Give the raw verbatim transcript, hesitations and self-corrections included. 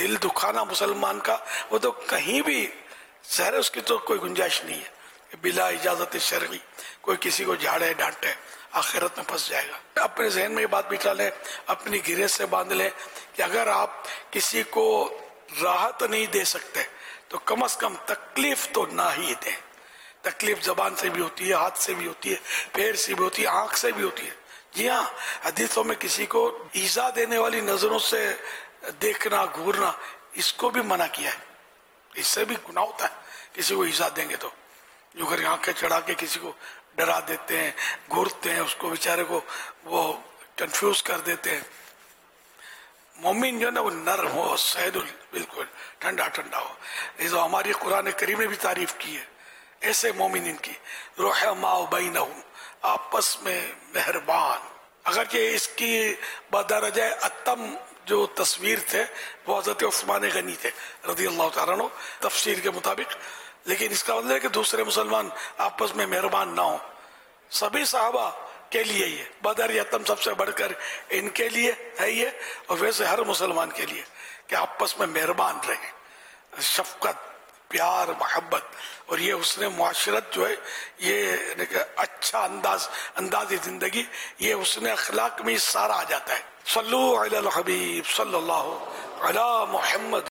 دل دکھانا مسلمان کا وہ تو کہیں بھی ظاہر ہے اس کی تو کوئی گنجائش نہیں ہے کہ بلا اجازت شرعی کوئی کسی کو جھاڑے ڈانٹے، آخرت میں پھنس جائے گا۔ اپنے ذہن میں یہ بات بٹھا لیں، اپنی گرے سے باندھ لیں کہ اگر آپ کسی کو راحت نہیں دے سکتے تو کم از کم تکلیف تو نہ ہی دیں۔ تکلیف زبان سے بھی ہوتی ہے، ہاتھ سے بھی ہوتی ہے، پیر سے بھی ہوتی ہے، آنکھ سے بھی ہوتی ہے۔ جی ہاں، حدیثوں میں کسی کو ایذا دینے والی نظروں سے دیکھنا، گھورنا، اس کو بھی منع کیا ہے۔ اس سے بھی گناہ ہوتا ہے کسی کو ایذا دیں گے تو، جو گھر آنکھیں چڑھا کے کسی کو ڈرا دیتے ہیں، گھورتے ہیں، اس کو بیچارے کو وہ کنفیوز کر دیتے ہیں۔ مومن جو ہے نا وہ نرم ہو، سہل، بالکل ٹھنڈا ٹھنڈا ہو۔ یہ تو ہماری قرآن کریم نے بھی تعریف کی ہے ایسے مومنین کی، رحماء بینہم، آپس میں مہربان۔ اگرچہ اس کی بدرجہ اتم جو تصویر تھے وہ حضرت عثمان غنی تھے رضی اللہ تعالیٰ عنہ تفسیر کے مطابق، لیکن اس کا مطلب ہے کہ دوسرے مسلمان آپس میں مہربان نہ ہوں۔ سبھی صحابہ کے لیے یہ بدر یتم سب سے بڑھ کر ان کے لیے ہے یہ، اور ویسے ہر مسلمان کے لیے کہ آپس میں مہربان رہیں، شفقت، پیار، محبت، اور یہ حسن معاشرت جو ہے یہ اچھا انداز انداز زندگی، یہ حسن اخلاق میں سارا آ جاتا ہے۔ صلو علی الحبیب صلی اللہ علی محمد